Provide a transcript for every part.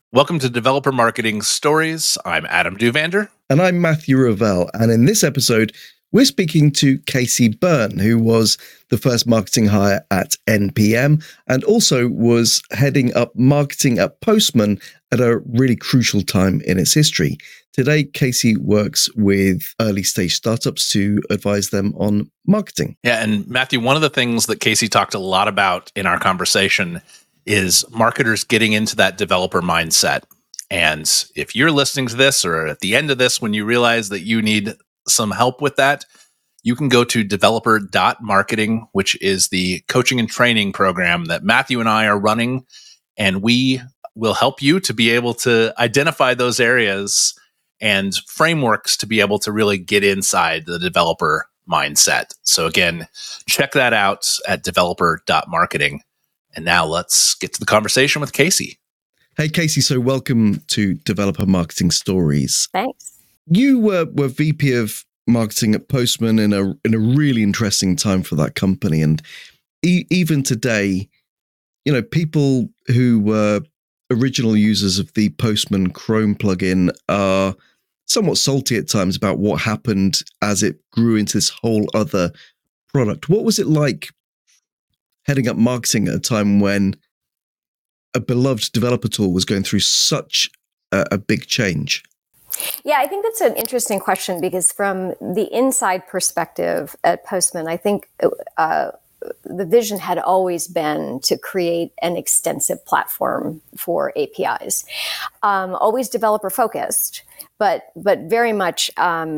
Welcome to Developer Marketing Stories. I'm Adam Duvander. And I'm Matthew Ravel. And in this episode, we're speaking to Casey Byrne, who was the first marketing hire at NPM and also was heading up marketing at Postman at a really crucial time in its history. Today, Casey works with early stage startups to advise them on marketing. Yeah, and Matthew, one of the things that Casey talked a lot about in our conversation is marketers getting into that developer mindset. And if you're listening to this or at the end of this, when you realize that you need some help with that, you can go to developer.marketing, which is the coaching and training program that Matthew and I are running. And we will help you to be able to identify those areas and frameworks to be able to really get inside the developer mindset. So again, check that out at developer.marketing. And now let's get to the conversation with Casey. Hey, Casey. So welcome to Developer Marketing Stories. Thanks. You were VP of marketing at Postman in a really interesting time for that company. And even today, you know, people who were original users of the Postman Chrome plugin are somewhat salty at times about what happened as it grew into this whole other product. What was it like heading up marketing at a time when a beloved developer tool was going through such a big change? Yeah, I think that's an interesting question because from the inside perspective at Postman, I think the vision had always been to create an extensive platform for APIs, always developer focused, but very much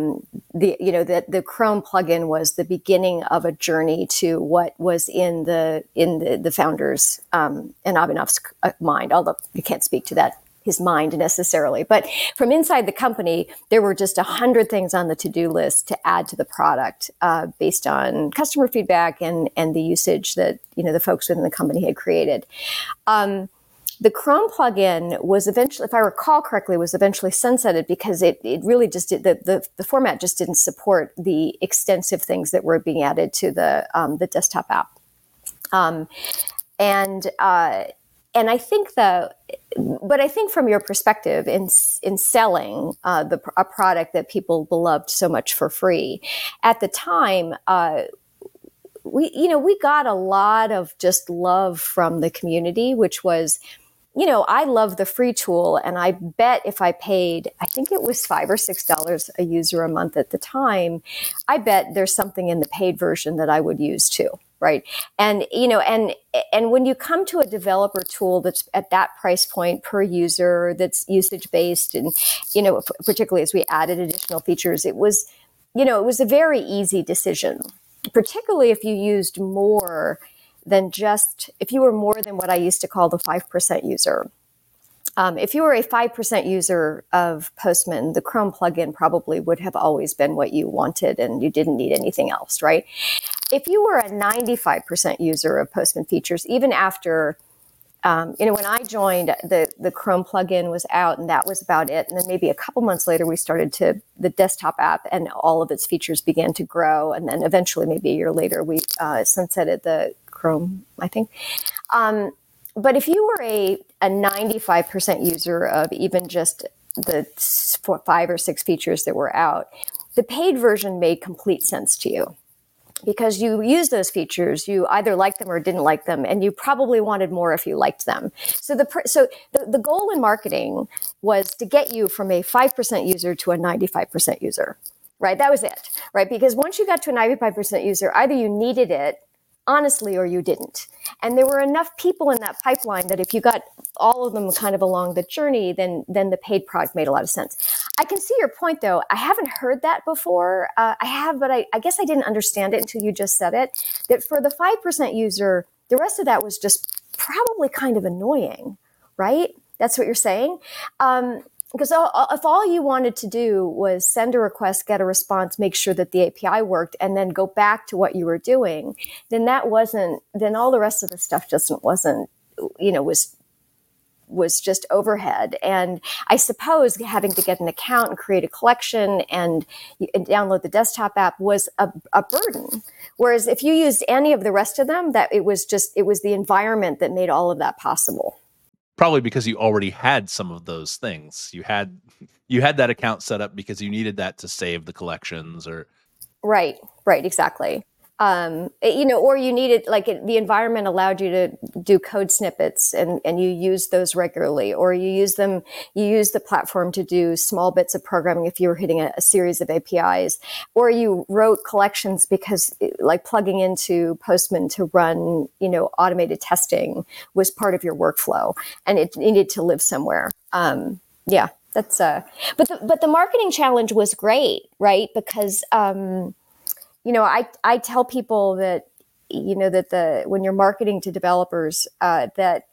the Chrome plugin was the beginning of a journey to what was in the founders and Abhinav's mind. Although you can't speak to that. His mind necessarily. But from inside the company, there were just 100 things on the to-do list to add to the product based on customer feedback and the usage that, the folks within the company had created. The Chrome plugin was eventually, if I recall correctly, was eventually sunsetted because it really just did, the format just didn't support the extensive things that were being added to the desktop app. And I think but I think from your perspective in selling a product that people beloved so much for free, at the time, we got a lot of just love from the community, which was, I love the free tool, and I bet if I paid, I think it was $5 or $6 a user a month at the time, I bet there's something in the paid version that I would use too. Right. And, and when you come to a developer tool that's at that price point per user, that's usage based, and, particularly as we added additional features, it was a very easy decision, particularly if you used more than if you were more than what I used to call the 5% user. If you were a 5% user of Postman, the Chrome plugin probably would have always been what you wanted and you didn't need anything else, right? If you were a 95% user of Postman features, even after, when I joined, the Chrome plugin was out and that was about it. And then maybe a couple months later, we started the desktop app and all of its features began to grow. And then eventually, maybe a year later, we sunsetted the Chrome, I think. But if you were a 95% user of even just the 5 or 6 features that were out, the paid version made complete sense to you. Because you use those features, you either liked them or didn't like them, and you probably wanted more if you liked them. So the goal in marketing was to get you from a 5% user to a 95% user, right? That was it, right? Because once you got to a 95% user, either you needed it honestly or you didn't. And there were enough people in that pipeline that if you got all of them kind of along the journey, then the paid product made a lot of sense. I can see your point, though. I haven't heard that before. I have, but I guess I didn't understand it until you just said it, that for the 5% user, the rest of that was just probably kind of annoying, right? That's what you're saying? Because if all you wanted to do was send a request, get a response, make sure that the API worked, and then go back to what you were doing, then then all the rest of the stuff just wasn't, was just overhead. And I suppose having to get an account and create a collection and download the desktop app was a burden. Whereas if you used any of the rest of them, it was the environment that made all of that possible. probably because you already had some of those things. You had that account set up because you needed that to save the collections or Right, exactly. Or you needed, the environment allowed you to do code snippets and you use those regularly, or you use the platform to do small bits of programming if you were hitting a series of APIs, or you wrote collections because like plugging into Postman to run, automated testing was part of your workflow and it needed to live somewhere. Yeah, that's, but the marketing challenge was great, right? Because, I tell people that, when you're marketing to developers, that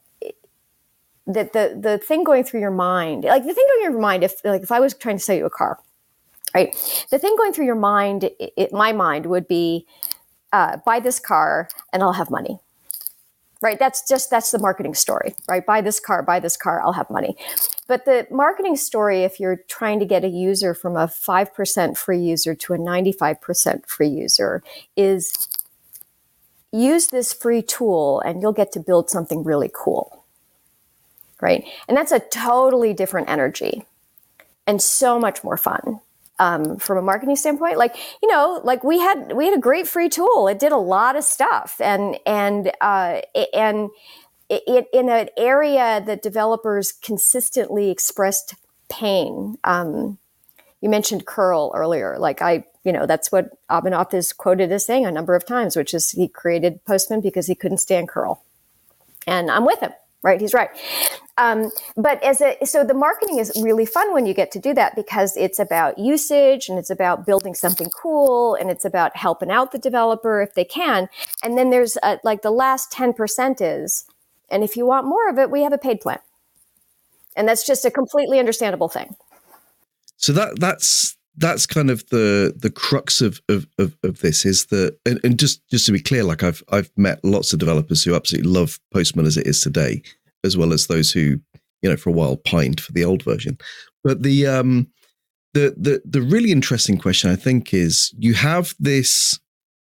the thing going through your mind, if I was trying to sell you a car, right? The thing going through your mind, my mind would be, buy this car and I'll have money. Right. That's the marketing story, right? Buy this car, I'll have money. But the marketing story, if you're trying to get a user from a 5% free user to a 95% free user, is use this free tool and you'll get to build something really cool. Right. And that's a totally different energy and so much more fun. From a marketing standpoint, we had a great free tool. It did a lot of stuff, and it in an area that developers consistently expressed pain. You mentioned curl earlier. That's what Abhinav is quoted as saying a number of times, which is he created Postman because he couldn't stand curl, and I'm with him. Right, he's right. But so the marketing is really fun when you get to do that because it's about usage and it's about building something cool and it's about helping out the developer if they can. And then there's the last 10% is, and if you want more of it, we have a paid plan. And that's just a completely understandable thing. So that's kind of the crux of this is that, and just to be clear, I've met lots of developers who absolutely love Postman as it is today, as well as those who, for a while pined for the old version. But the really interesting question, I think, is you have this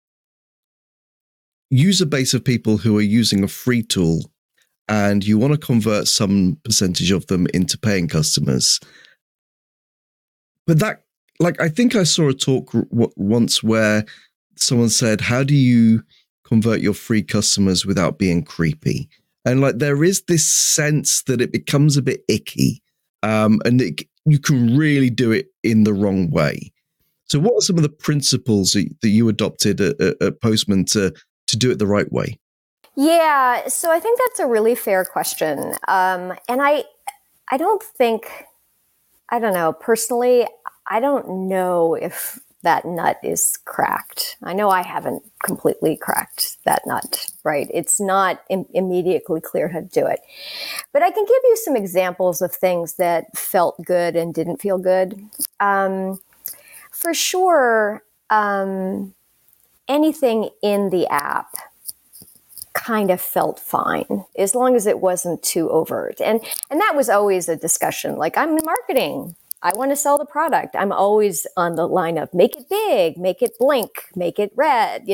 user base of people who are using a free tool and you want to convert some percentage of them into paying customers. But that, I think I saw a talk once where someone said, how do you convert your free customers without being creepy? And there is this sense that it becomes a bit icky, and you can really do it in the wrong way. So what are some of the principles that you adopted at Postman to do it the right way? Yeah, so I think that's a really fair question. And I don't know, personally, I don't know if that nut is cracked. I know I haven't completely cracked that nut, right? It's not immediately clear how to do it. But I can give you some examples of things that felt good and didn't feel good. For sure, anything in the app kind of felt fine as long as it wasn't too overt. And that was always a discussion. I'm in marketing. I want to sell the product. I'm always on the line of make it big, make it blink, make it red,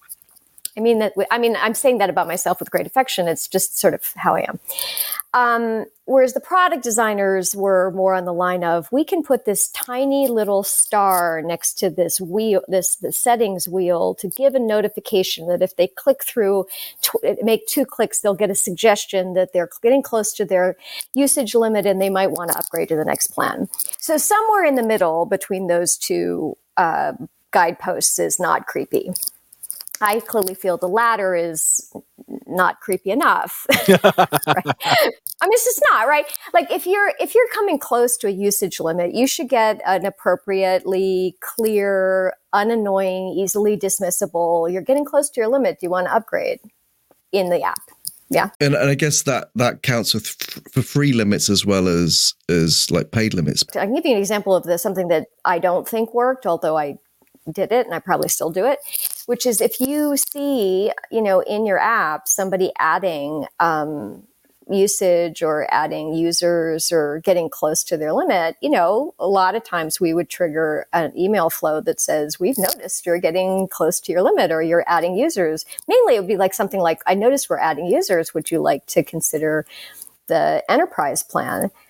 I'm saying that about myself with great affection. It's just sort of how I am. Whereas the product designers were more on the line of, we can put this tiny little star next to this wheel, the settings wheel, to give a notification that if they click through, make 2 clicks, they'll get a suggestion that they're getting close to their usage limit and they might want to upgrade to the next plan. So somewhere in the middle between those two guideposts is not creepy. I clearly feel the latter is not creepy enough. Right? It's just not, right? If you're coming close to a usage limit, you should get an appropriately clear, unannoying, easily dismissible. You're getting close to your limit. Do you want to upgrade in the app? Yeah. And I guess that counts for free limits as well as paid limits. I can give you an example of something that I don't think worked, although I did it and I probably still do it, which is if you see, in your app, somebody adding usage or adding users or getting close to their limit, a lot of times we would trigger an email flow that says, we've noticed you're getting close to your limit or you're adding users. Mainly it would be something like, I noticed we're adding users. Would you like to consider the enterprise plan. And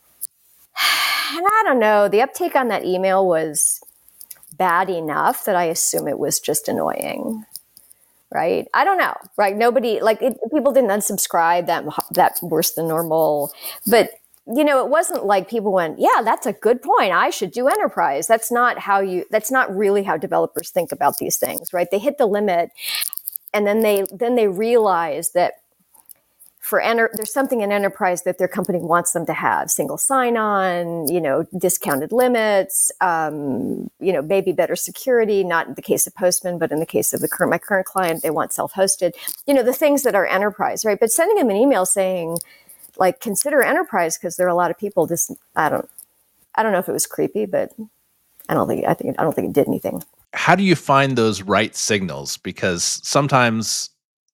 I don't know, the uptake on that email was bad enough that I assume it was just annoying. Right? I don't know. Right? Nobody, people didn't unsubscribe that worse than normal. But it wasn't like people went, yeah, that's a good point. I should do enterprise. That's not really how developers think about these things, right? They hit the limit, and then they realize that there's something in enterprise that their company wants them to have: single sign-on, discounted limits, maybe better security. Not in the case of Postman, but in the case of my current client, they want self-hosted. The things that are enterprise, right? But sending them an email saying, like, consider enterprise because there are a lot of people. Just I don't know if it was creepy, but I don't think it did anything. How do you find those right signals? Because sometimes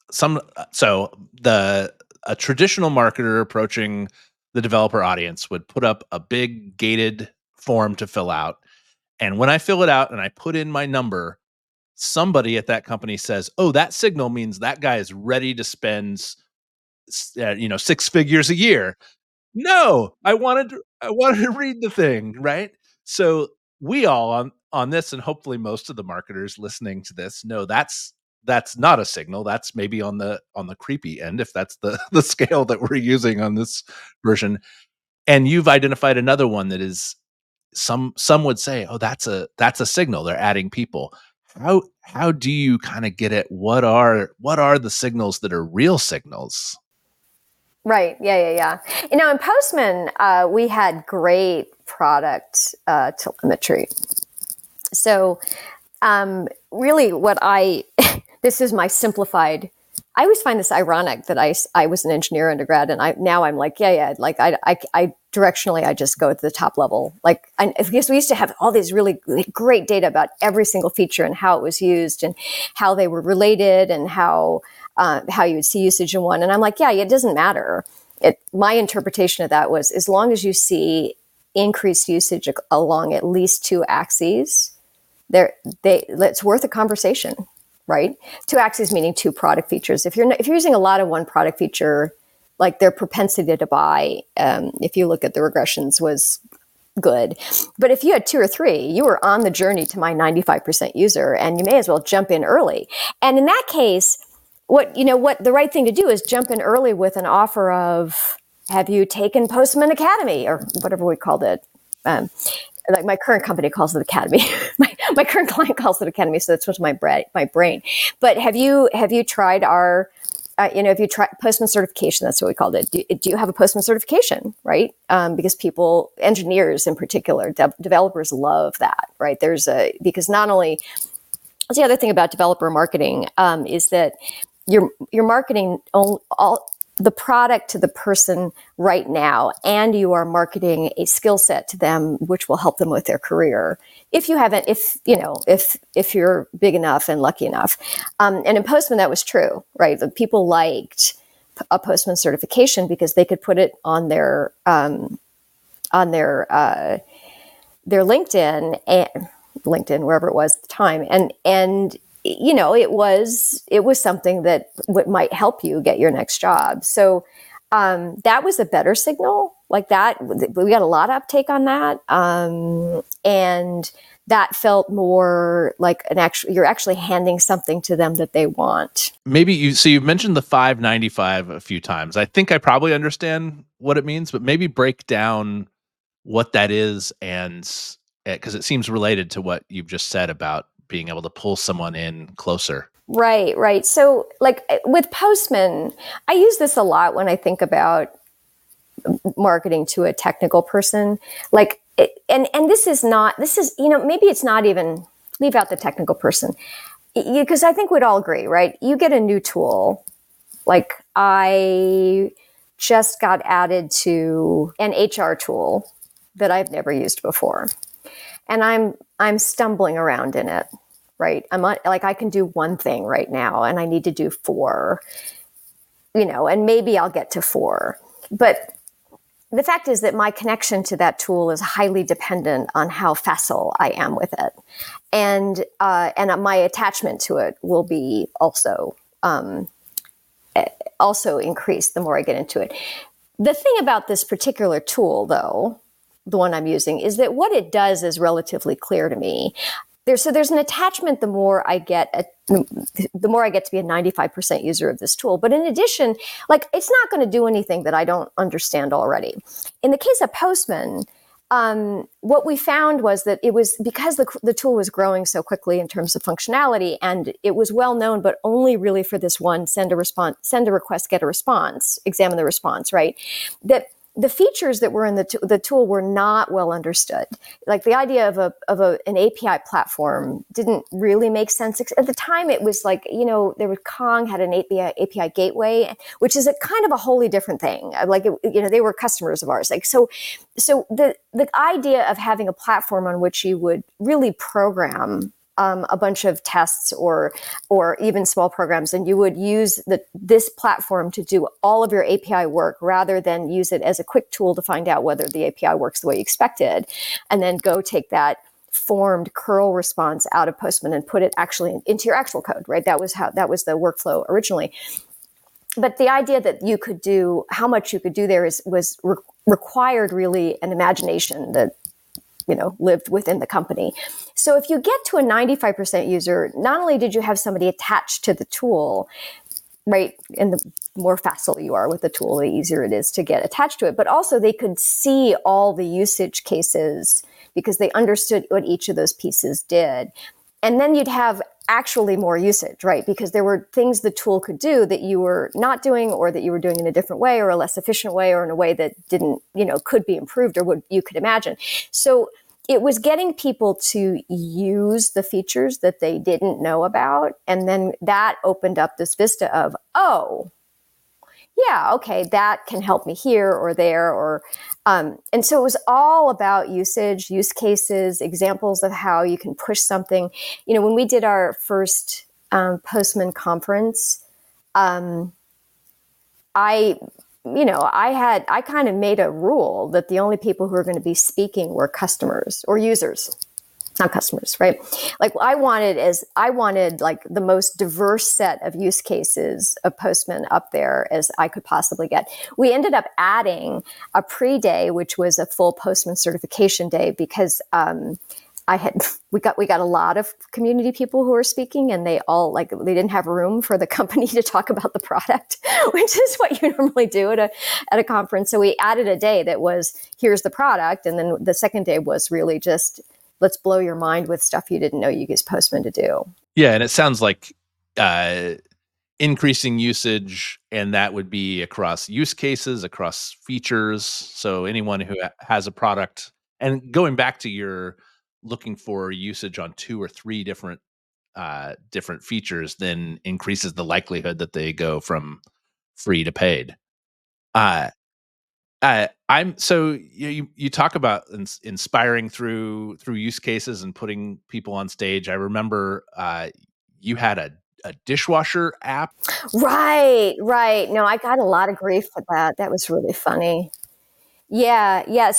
a traditional marketer approaching the developer audience would put up a big gated form to fill out. And when I fill it out and I put in my number, somebody at that company says, oh, that signal means that guy is ready to spend, 6 figures a year. No, I wanted to read the thing, right? So we all on this, and hopefully most of the marketers listening to this know that's not a signal. That's maybe on the creepy end, if that's the scale that we're using on this version. And you've identified another one that is some would say, oh, that's a signal. They're adding people. How do you kind of get at what are the signals that are real signals? Right. Yeah. In Postman, we had great product telemetry. So really this is my simplified, I always find this ironic that I was an engineer undergrad, and I'm like, like I directionally, I just go to the top level. Because we used to have all these really great data about every single feature and how it was used and how they were related and how you would see usage in one. And I'm like, it doesn't matter. My interpretation of that was, as long as you see increased usage along at least two axes, it's worth a conversation, right? Two axes meaning two product features. If you're using a lot of one product feature, like their propensity to buy, if you look at the regressions, was good. But if you had two or three, you were on the journey to my 95% user, and you may as well jump in early. And in that case, what the right thing to do is jump in early with an offer of, have you taken Postman Academy, or whatever we called it? Like my current company calls it Academy. my current client calls it Academy, so that's what's my brain. But have you tried our have you tried Postman certification? That's what we called it. Do you have a Postman certification, right? Because engineers in particular, developers love that, right? Because not only, that's the other thing about developer marketing, is that you're marketing all the product to the person right now, and you are marketing a skill set to them, which will help them with their career. If you're big enough and lucky enough. And in Postman, that was true, right? The people liked a Postman certification because they could put it on their LinkedIn, wherever it was at the time. And it was something that might help you get your next job. So that was a better signal. Like that, we got a lot of uptake on that, and that felt more like you're actually handing something to them that they want. Maybe you've mentioned the $5.95 a few times. I think I probably understand what it means, but maybe break down what that is, and because it seems related to what you've just said about being able to pull someone in closer. Right. So like with Postman, I use this a lot when I think about marketing to a technical person. Like, and this is, maybe it's not even, leave out the technical person, because I think we'd all agree, right? You get a new tool. Like I just got added to an HR tool that I've never used before. And I'm stumbling around in it, right? I can do one thing right now and I need to do 4, and maybe I'll get to 4. But the fact is that my connection to that tool is highly dependent on how facile I am with it. And my attachment to it will be also increased the more I get into it. The thing about this particular tool, though, the one I'm using, is that what it does is relatively clear to me. There's an attachment the more I get to be a 95% user of this tool. But in addition, like, it's not going to do anything that I don't understand already. In the case of Postman, what we found was that it was because the tool was growing so quickly in terms of functionality, and it was well known, but only really for this one: send a request, get a response, examine the response, right? That the features that were in the tool were not well understood. Like, the idea of an API platform didn't really make sense. At the time, it was like, there was Kong had an API gateway, which is a kind of a wholly different thing. Like, they were customers of ours. Like, so the idea of having a platform on which you would really program a bunch of tests or even small programs, and you would use this platform to do all of your API work rather than use it as a quick tool to find out whether the API works the way you expected, and then go take that formed curl response out of Postman and put it actually into your actual code, right? That was the workflow originally. But the idea that you could do, how much you could do there required really an imagination that lived within the company. So if you get to a 95% user, not only did you have somebody attached to the tool, right? And the more facile you are with the tool, the easier it is to get attached to it. But also they could see all the usage cases because they understood what each of those pieces did. And then you'd have actually more usage, right? Because there were things the tool could do that you were not doing, or that you were doing in a different way, or a less efficient way, or in a way that didn't, could be improved, or you could imagine. So it was getting people to use the features that they didn't know about. And then that opened up this vista of, oh, yeah, okay, that can help me here or there, and so it was all about usage, use cases, examples of how you can push something. When we did our first Postman conference, I kind of made a rule that the only people who were going to be speaking were customers or users. Not customers, right? Like, I wanted like the most diverse set of use cases of Postman up there as I could possibly get. We ended up adding a pre-day, which was a full Postman certification day, because we got a lot of community people who were speaking, and they didn't have room for the company to talk about the product, which is what you normally do at a conference. So we added a day that was, here's the product, and then the second day was really just, let's blow your mind with stuff you didn't know you used Postman to do. Yeah, and it sounds like increasing usage, and that would be across use cases, across features. So anyone who has a product, and going back to your looking for usage on 2 or 3 different features, then increases the likelihood that they go from free to paid. You talk about inspiring through use cases and putting people on stage. I remember you had a dishwasher app. Right. No, I got a lot of grief for that. That was really funny. Yeah. Yes.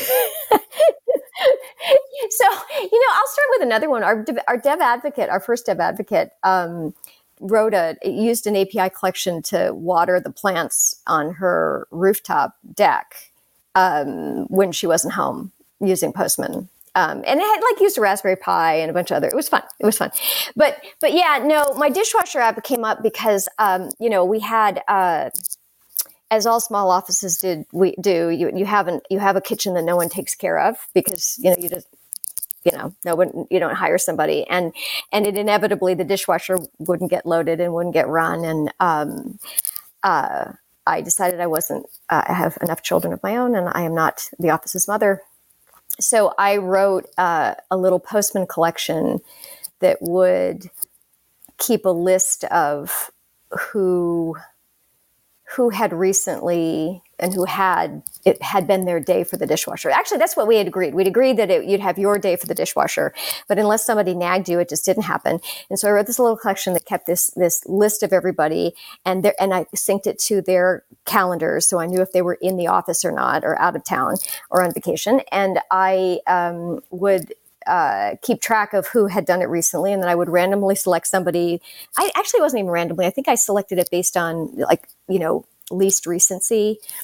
So, I'll start with another one. Our dev advocate, our first dev advocate, used an API collection to water the plants on her rooftop deck when she wasn't home using Postman. And it had used a Raspberry Pi and a bunch of other. It was fun. But yeah, no, my dishwasher app came up because we had, as all small offices you have a kitchen that no one takes care of, because no one, you don't hire somebody, and it inevitably, the dishwasher wouldn't get loaded and wouldn't get run. And I decided I have enough children of my own, and I am not the office's mother. So I wrote a little Postman collection that would keep a list of who had recently and who it had been their day for the dishwasher. Actually, that's what we had agreed. We'd agreed that you'd have your day for the dishwasher, but unless somebody nagged you, it just didn't happen. And so I wrote this little collection that kept this list of everybody, and I synced it to their calendars, so I knew if they were in the office or not, or out of town or on vacation. And I would keep track of who had done it recently, and then I would randomly select somebody. I actually wasn't even randomly. I think I selected it based on least recency.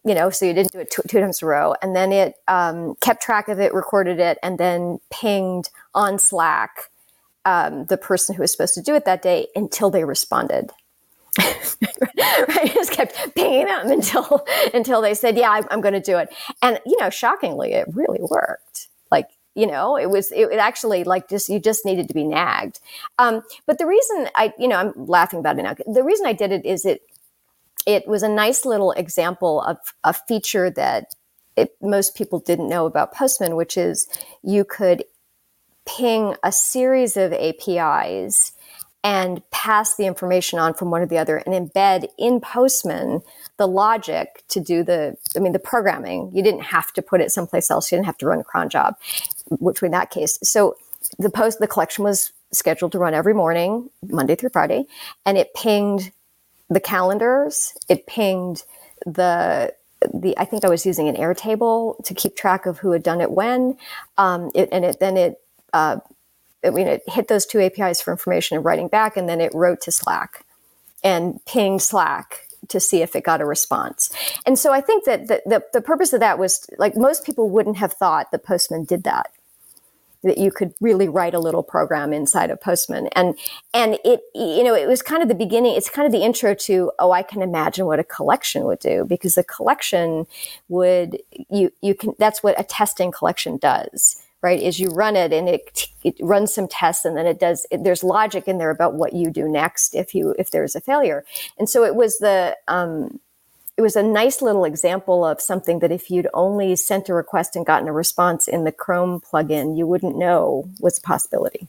so you didn't do it two times in a row. And then it kept track of it, recorded it, and then pinged on Slack the person who was supposed to do it that day until they responded. Right? Just kept pinging them until they said, yeah, I'm going to do it. And, shockingly, it really worked. Like, it actually you just needed to be nagged. But the reason I'm laughing about it now. The reason I did it is it was a nice little example of a feature that most people didn't know about Postman, which is you could ping a series of APIs and pass the information on from one to the other and embed in Postman the logic to do the programming. You didn't have to put it someplace else. You didn't have to run a cron job, which in that case. So the collection was scheduled to run every morning, Monday through Friday, and it pinged the calendars. It pinged I think I was using an Airtable to keep track of who had done it when. It hit those two APIs for information and writing back, and then it wrote to Slack and pinged Slack to see if it got a response. And so I think that the purpose of that was, like, most people wouldn't have thought that Postman did that you could really write a little program inside of Postman. And it was kind of the beginning. It's kind of the intro to, I can imagine what a collection would do, because a collection that's what a testing collection does. Right, is you run it and it runs some tests, and then there's logic in there about what you do next if there's a failure. And so it was a nice little example of something that if you'd only sent a request and gotten a response in the Chrome plugin, you wouldn't know was a possibility.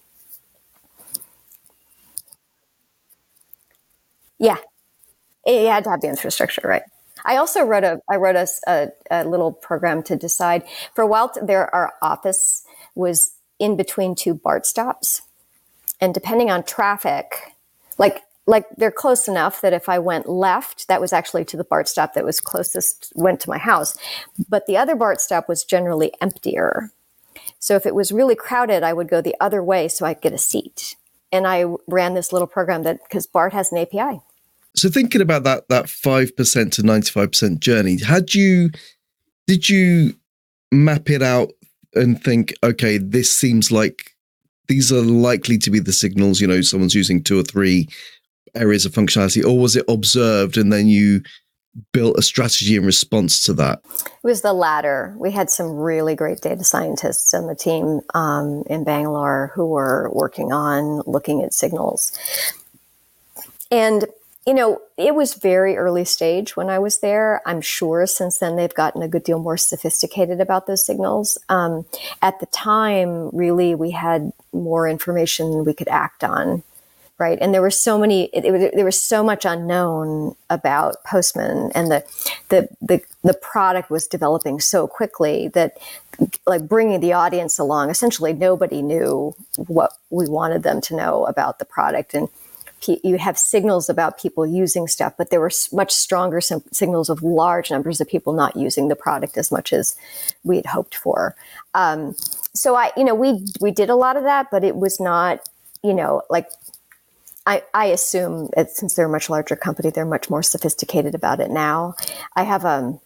Yeah, you had to have the infrastructure, right? I also wrote a little program to decide. For a while, our office was in between two BART stops, and depending on traffic, like they're close enough that if I went left, that was actually to the BART stop that was closest, went to my house. But the other BART stop was generally emptier. So if it was really crowded, I would go the other way so I'd get a seat. And I ran this little program because BART has an API. So thinking about that 5% to 95% journey, did you map it out and think, okay, this seems like these are likely to be the signals, someone's using 2 or 3 areas of functionality, or was it observed and then you built a strategy in response to that? It was the latter. We had some really great data scientists on the team in Bangalore who were working on looking at signals. And it was very early stage when I was there. I'm sure since then they've gotten a good deal more sophisticated about those signals. At the time, really, we had more information we could act on, right? And there were there was so much unknown about Postman, and the product was developing so quickly that, like, bringing the audience along, essentially nobody knew what we wanted them to know about the product. And you have signals about people using stuff, but there were much stronger signals of large numbers of people not using the product as much as we had hoped for. So we did a lot of that, but it was not, I assume that since they're a much larger company, they're much more sophisticated about it now. I have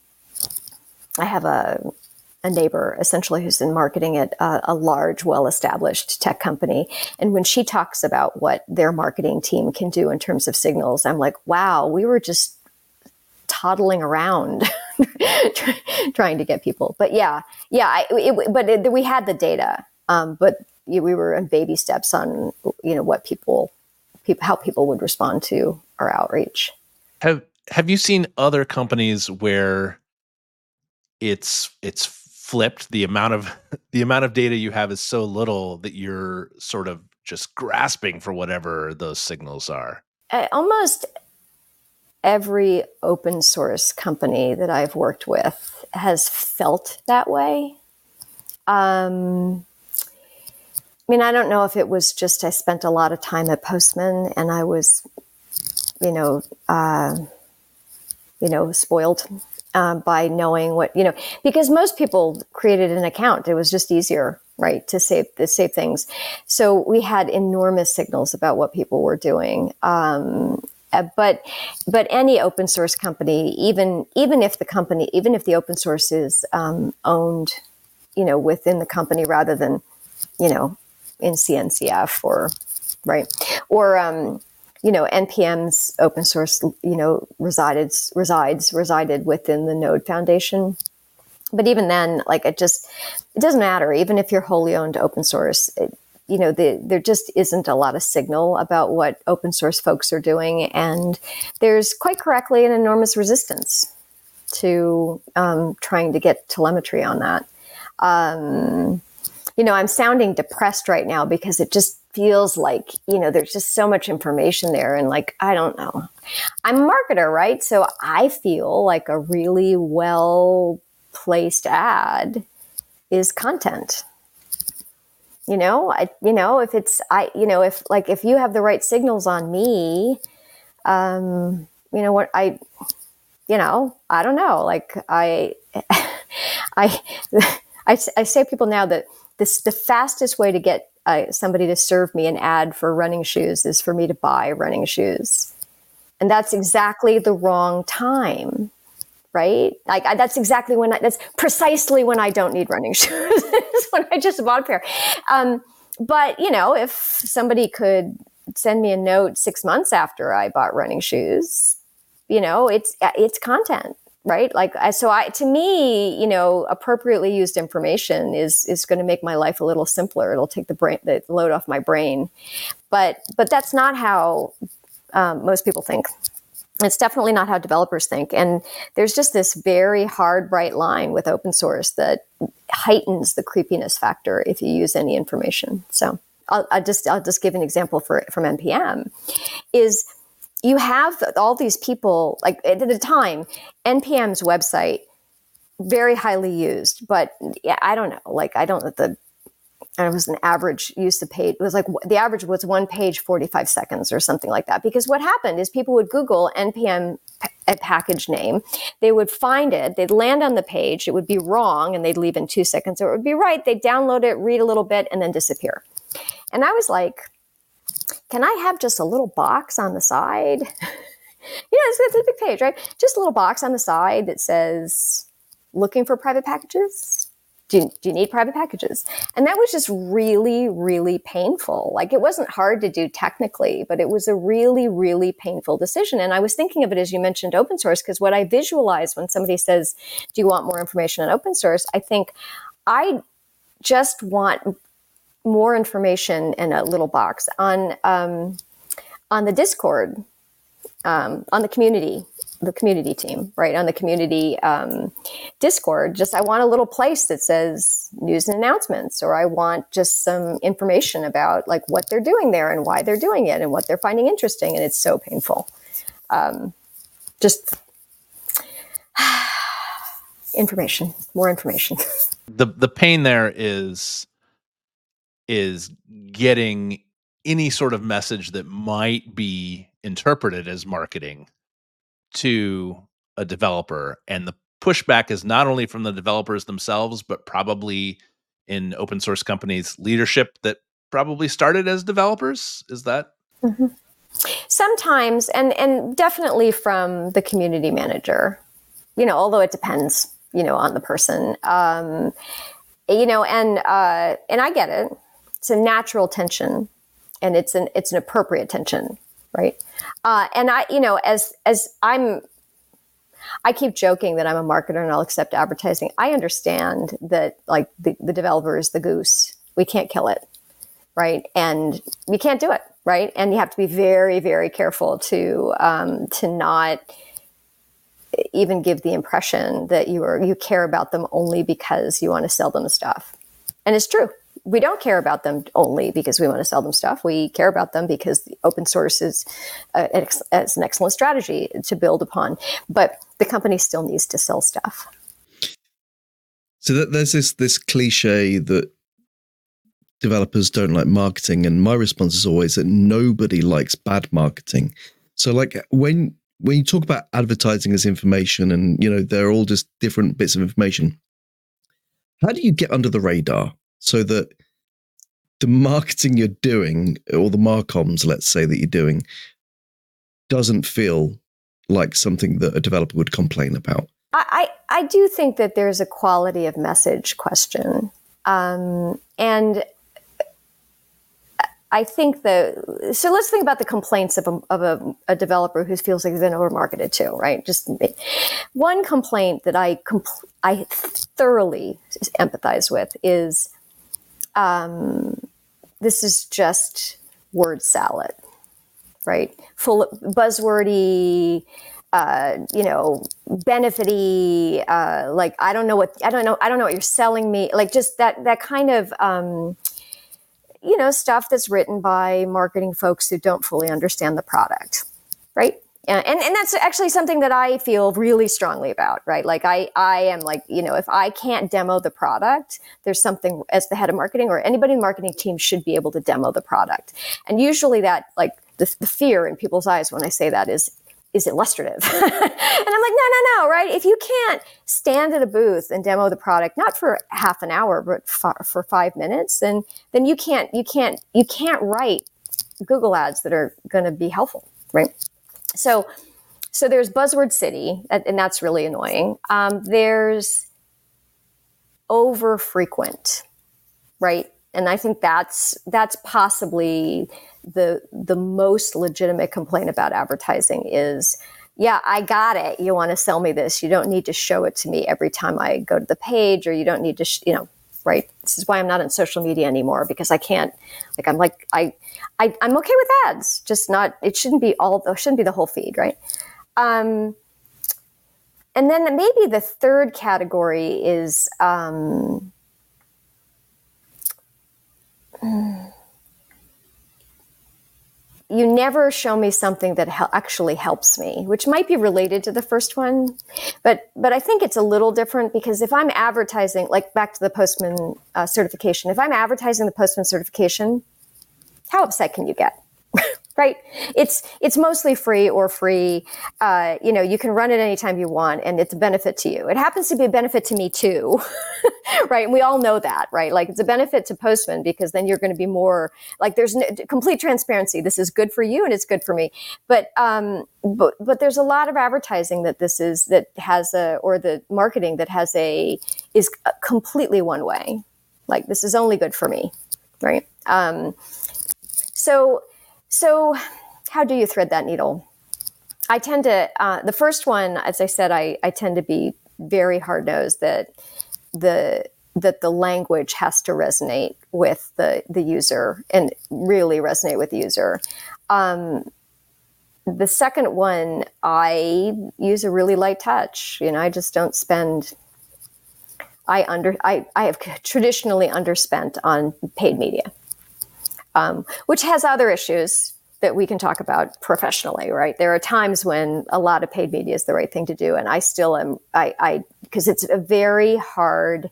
a neighbor, essentially, who's in marketing at a large, well-established tech company. And when she talks about what their marketing team can do in terms of signals, I'm like, wow, we were just toddling around trying to get people. But we had the data, but we were in baby steps on, what how people would respond to our outreach. Have you seen other companies where it's flipped? The amount of data you have is so little that you're sort of just grasping for whatever those signals are. Almost every open source company that I've worked with has felt that way. I don't know if it was just I spent a lot of time at Postman and I was, spoiled by knowing what, because most people created an account. It was just easier, right, to save things. So we had enormous signals about what people were doing. But any open source company, even if the open source is owned, within the company rather than, in CNCF or NPM's open source, resided within the Node Foundation. But even then, it doesn't matter. Even if you're wholly owned open source, there just isn't a lot of signal about what open source folks are doing. And there's quite correctly an enormous resistance to trying to get telemetry on that. I'm sounding depressed right now because it just feels like, there's just so much information there. And I don't know. I'm a marketer, right? So I feel like a really well-placed ad is content. If you have the right signals on me, I don't know. I say to people now that the fastest way to get somebody to serve me an ad for running shoes is for me to buy running shoes. And that's exactly the wrong time, right? That's precisely when I don't need running shoes. It's when I just bought a pair. But if somebody could send me a note 6 months after I bought running shoes, it's content. Right. To me, appropriately used information is going to make my life a little simpler. It'll take the load off my brain. But that's not how most people think. It's definitely not how developers think. And there's just this very hard, bright line with open source that heightens the creepiness factor if you use any information. So I'll just give an example from NPM is, you have all these people, at the time, NPM's website, very highly used, but I don't know, it was an average use of page. It was the average was one page, 45 seconds or something like that. Because what happened is people would Google NPM package name, they would find it, they'd land on the page, it would be wrong, and they'd leave in 2 seconds, or it would be right, they'd download it, read a little bit, and then disappear. And I was like, can I have just a little box on the side? It's a big page, right? Just a little box on the side that says, looking for private packages? Do you need private packages? And that was just really, really painful. It wasn't hard to do technically, but it was a really, really painful decision. And I was thinking of it, as you mentioned, open source, because what I visualize when somebody says, do you want more information on open source? I think I just want more information in a little box on the Discord, on the community team, right? On the community Discord, I want a little place that says news and announcements, or I want just some information about what they're doing there and why they're doing it and what they're finding interesting. And it's so painful. Just information, more information. The pain there is getting any sort of message that might be interpreted as marketing to a developer. And the pushback is not only from the developers themselves, but probably in open source companies' leadership that probably started as developers. Is that? Mm-hmm. Sometimes, and definitely from the community manager, although it depends, on the person, and I get it. It's a natural tension, and it's an appropriate tension, right? And I keep joking that I'm a marketer and I'll accept advertising. I understand that the developer is the goose. We can't kill it, right? And you can't do it, right? And you have to be very, very careful to not even give the impression that you care about them only because you want to sell them stuff. And it's true. We don't care about them only because we want to sell them stuff. We care about them because the open source is an excellent strategy to build upon. But the company still needs to sell stuff. So there's this cliche that developers don't like marketing, and my response is always that nobody likes bad marketing. So when you talk about advertising as information, and they're all just different bits of information, how do you get under the radar so that the marketing you're doing, or the marcoms, let's say, that you're doing, doesn't feel like something that a developer would complain about. I do think that there's a quality of message question. And I think so let's think about the complaints of a developer who feels like they've been over-marketed to, right? Just one complaint that I thoroughly empathize with is, this is just word salad, right? Full of buzzwordy, benefity, like, I don't know what you're selling me. Like, just that kind of, stuff that's written by marketing folks who don't fully understand the product, right? And that's actually something that I feel really strongly about, right? Like, I am like, if I can't demo the product, there's something, as the head of marketing or anybody in the marketing team should be able to demo the product. And usually that, like, the fear in people's eyes when I say that is illustrative. And I'm like, no, right? If you can't stand at a booth and demo the product, not for half an hour, but for 5 minutes, then you can't write Google ads that are going to be helpful, right? So there's buzzword city, and that's really annoying. There's over frequent, right? And I think that's possibly the most legitimate complaint about advertising is, yeah, I got it. You want to sell me this. You don't need to show it to me every time I go to the page, or you don't need to, right? This is why I'm not on social media anymore, because I can't, like, I'm okay with ads, just not, it shouldn't be the whole feed, right? And then maybe the third category is, you never show me something that actually helps me, which might be related to the first one. But I think it's a little different, because if I'm advertising, like back to the Postman certification, if I'm advertising the Postman certification, how upset can you get? Right? It's mostly free or free. You can run it anytime you want, and it's a benefit to you. It happens to be a benefit to me too, right? And we all know that, right? Like, it's a benefit to Postman, because then you're going to be more like, there's complete transparency. This is good for you and it's good for me. But there's a lot of advertising or the marketing that is completely one way. Like, this is only good for me, right? So how do you thread that needle? I tend to, the first one, as I said, I tend to be very hard-nosed that the language has to resonate with the user, and really resonate with the user. The second one, I use a really light touch. I just don't spend, I have traditionally underspent on paid media. Which has other issues that we can talk about professionally, right? There are times when a lot of paid media is the right thing to do, and I still am. Because it's a very hard.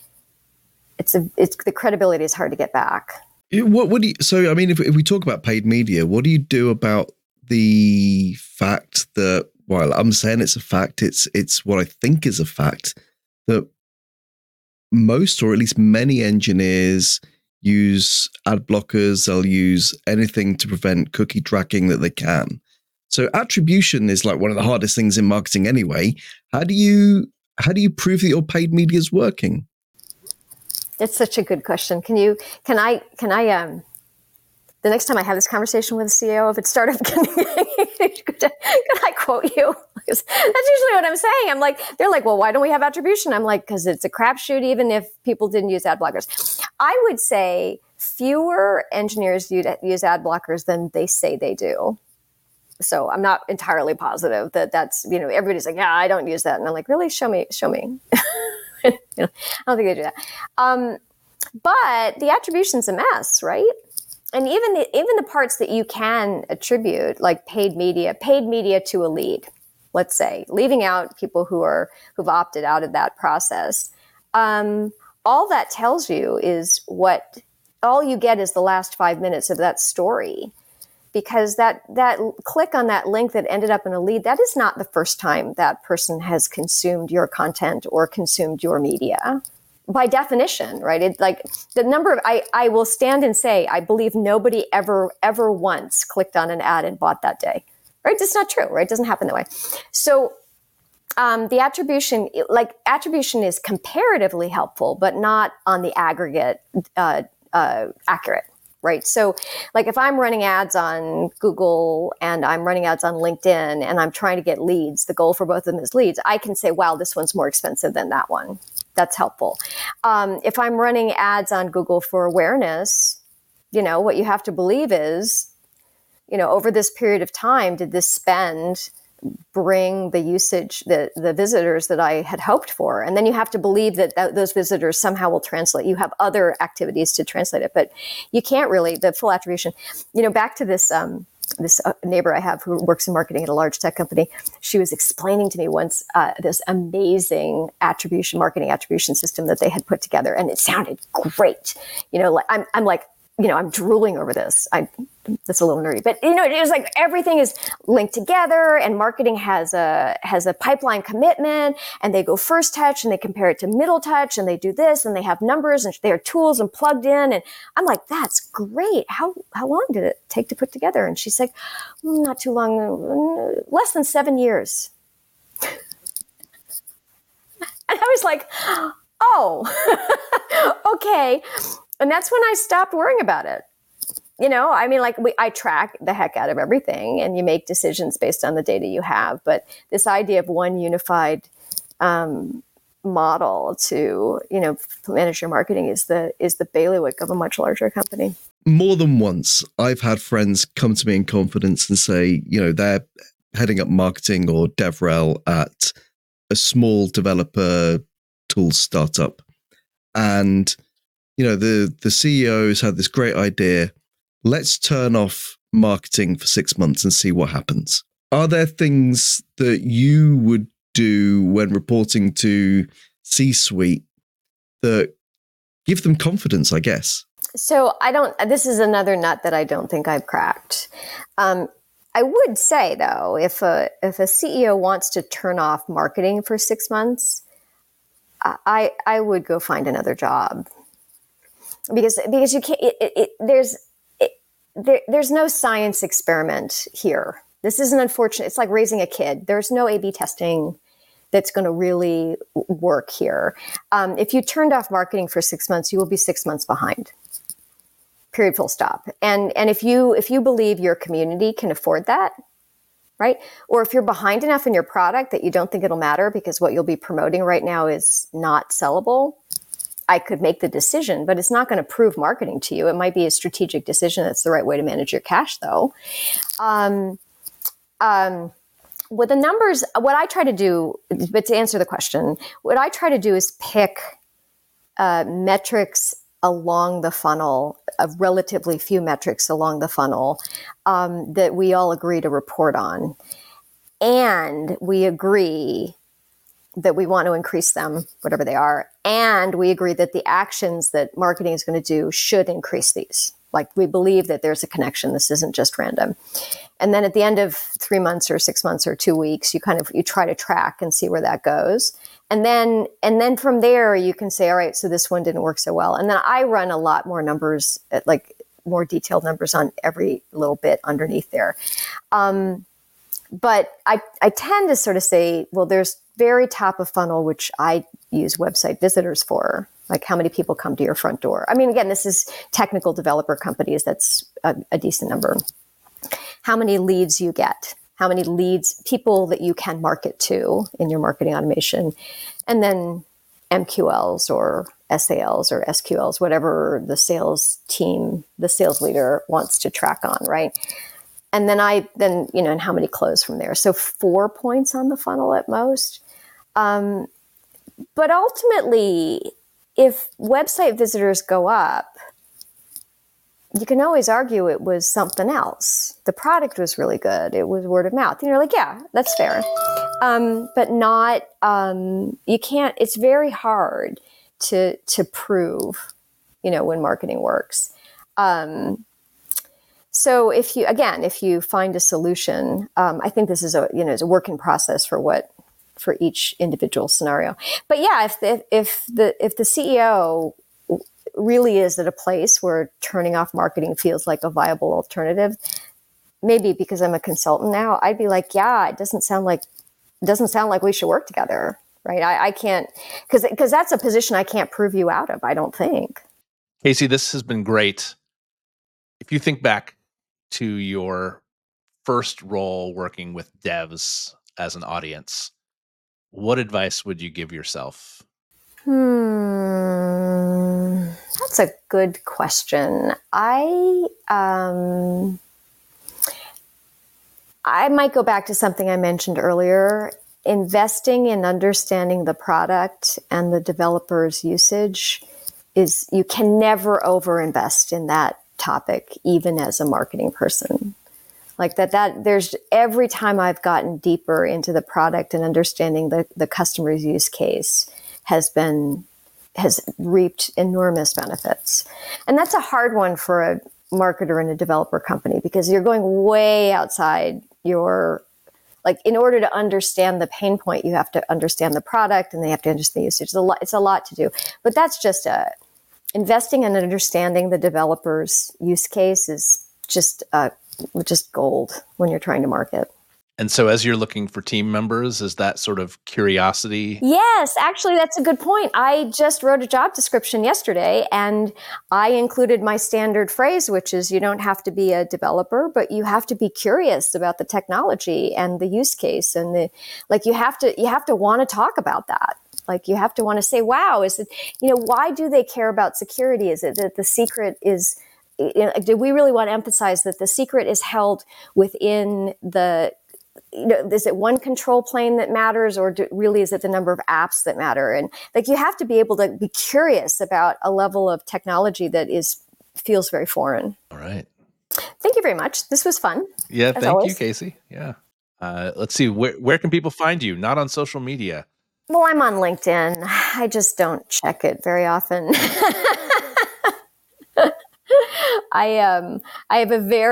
The credibility is hard to get back. What do you? So, I mean, if we talk about paid media, what do you do about the fact that, while I'm saying it's a fact, it's what I think is a fact, that most, or at least many, engineers use ad blockers. They'll use anything to prevent cookie tracking that they can. So attribution is like one of the hardest things in marketing anyway. How do you prove that your paid media is working? That's such a good question. Can I the next time I have this conversation with a CEO of a startup, can I quote you? That's usually what I'm saying. I'm like, they're like, well, why don't we have attribution? I'm like, because it's a crapshoot, even if people didn't use ad blockers. I would say fewer engineers use ad blockers than they say they do. So I'm not entirely positive that's, everybody's like, yeah, I don't use that. And I'm like, really? Show me. I don't think they do that. But the attribution's a mess, right? And even the parts that you can attribute, like paid media to a lead, let's say, leaving out people who've opted out of that process. All that tells you is all you get is the last 5 minutes of that story, because that click on that link that ended up in a lead, that is not the first time that person has consumed your content or consumed your media. By definition, right? It's like the number of, I will stand and say, I believe nobody ever once clicked on an ad and bought that day. right? It's not true, right? It doesn't happen that way. So the attribution is comparatively helpful, but not on the aggregate accurate. Right. So like if I'm running ads on Google and I'm running ads on LinkedIn and I'm trying to get leads, the goal for both of them is leads. I can say, wow, this one's more expensive than that one. That's helpful. If I'm running ads on Google for awareness, what you have to believe is, over this period of time, did this spend bring the usage, the visitors that I had hoped for? And then you have to believe that those visitors somehow will translate. You have other activities to translate it, but you can't really, the full attribution. Back to this neighbor I have who works in marketing at a large tech company. She was explaining to me once this amazing marketing attribution system that they had put together, and it sounded great. I'm like, I'm drooling over this. That's a little nerdy, but it was like everything is linked together, and marketing has a pipeline commitment, and they go first touch and they compare it to middle touch, and they do this, and they have numbers and they are tools and plugged in, and I'm like, that's great. How long did it take to put together? And she's like, not too long, less than 7 years. And I was like, oh, okay. And that's when I stopped worrying about it. I track the heck out of everything, and you make decisions based on the data you have. But this idea of one unified model to, manage your marketing is the bailiwick of a much larger company. More than once, I've had friends come to me in confidence and say, they're heading up marketing or DevRel at a small developer tools startup. And the CEO has had this great idea. Let's turn off marketing for 6 months and see what happens. Are there things that you would do when reporting to C-suite that give them confidence, I guess? So this is another nut that I don't think I've cracked. I would say, though, if a CEO wants to turn off marketing for 6 months, I would go find another job. Because you can't. There's no science experiment here. This is an unfortunate. It's like raising a kid. There's no A/B testing that's going to really work here. If you turned off marketing for 6 months, you will be 6 months behind. Period. Full stop. And if you believe your community can afford that, right? Or if you're behind enough in your product that you don't think it'll matter because what you'll be promoting right now is not sellable, I could make the decision, but it's not going to prove marketing to you. It might be a strategic decision. That's the right way to manage your cash, though. With the numbers, what I try to do, but to answer the question, what I try to do is pick metrics along the funnel, of relatively few metrics along the funnel that we all agree to report on. And we agree that we want to increase them, whatever they are. And we agree that the actions that marketing is going to do should increase these. Like, we believe that there's a connection. This isn't just random. And then at the end of 3 months or 6 months or 2 weeks, you try to track and see where that goes. And then from there, you can say, all right, so this one didn't work so well. And then I run a lot more numbers, like more detailed numbers on every little bit underneath there. But I tend to sort of say, well, there's very top of funnel, which I use website visitors for, like how many people come to your front door. I mean, again, this is technical developer companies. That's a decent number. How many leads you get, how many leads, people that you can market to in your marketing automation, and then MQLs or SALs or SQLs, whatever the sales team, the sales leader wants to track on, right? And then and how many close from there. So 4 points on the funnel at most. But ultimately, if website visitors go up, you can always argue it was something else. The product was really good. It was word of mouth. And you're like, yeah, that's fair. But not, you can't, it's very hard to prove, when marketing works. So if you find a solution, I think this is is a work in process for each individual scenario. But yeah, if the CEO really is at a place where turning off marketing feels like a viable alternative, maybe because I'm a consultant now, I'd be like, yeah, it doesn't sound like we should work together, right? I can't, because that's a position I can't prove you out of, I don't think. Casey, this has been great. If you think back to your first role working with devs as an audience, what advice would you give yourself? That's a good question. I might go back to something I mentioned earlier. Investing in understanding the product and the developer's usage is, you can never overinvest in that topic, even as a marketing person. Like that there's, every time I've gotten deeper into the product and understanding the customer's use case has reaped enormous benefits. And that's a hard one for a marketer in a developer company, because you're going way outside your, like, in order to understand the pain point, you have to understand the product and they have to understand the usage. It's a lot to do, but that's just investing in understanding the developer's use case is just gold when you're trying to market. And so as you're looking for team members, is that sort of curiosity? Yes, actually, that's a good point. I just wrote a job description yesterday, and I included my standard phrase, which is, you don't have to be a developer, but you have to be curious about the technology and the use case. And you have to want to talk about that. Like, you have to want to say, wow, is it, why do they care about security? Is it that the secret is, do we really want to emphasize that the secret is held within the, is it one control plane that matters, or really is it the number of apps that matter? And like, you have to be able to be curious about a level of technology that feels very foreign. All right. Thank you very much. This was fun. Yeah. Thank you, Casey. Yeah. Let's see. Where can people find you? Not on social media. Well, I'm on LinkedIn. I just don't check it very often. I am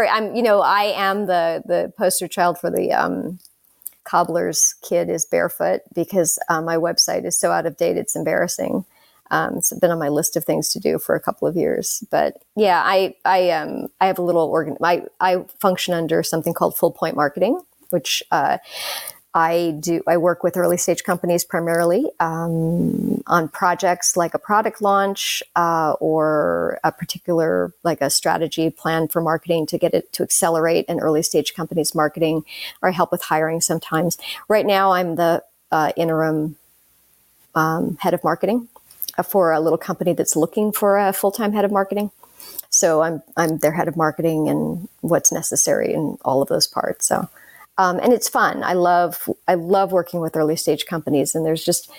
the poster child for the cobbler's kid is barefoot, because my website is so out of date, it's embarrassing. It's been on my list of things to do for a couple of years. But yeah, I have a little I function under something called Full Point Marketing, which I work with early stage companies primarily on projects like a product launch or a particular, like a strategy plan for marketing to get it to accelerate an early stage company's marketing, or I help with hiring sometimes. Right now, I'm the interim head of marketing for a little company that's looking for a full-time head of marketing. So I'm their head of marketing and what's necessary in all of those parts. So. And it's fun. I love working with early stage companies, and there's just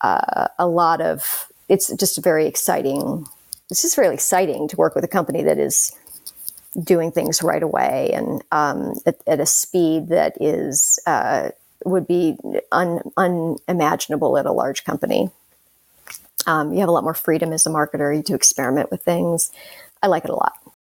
it's just very exciting. It's just really exciting to work with a company that is doing things right away and at a speed that is would be unimaginable at a large company. You have a lot more freedom as a marketer to experiment with things. I like it a lot.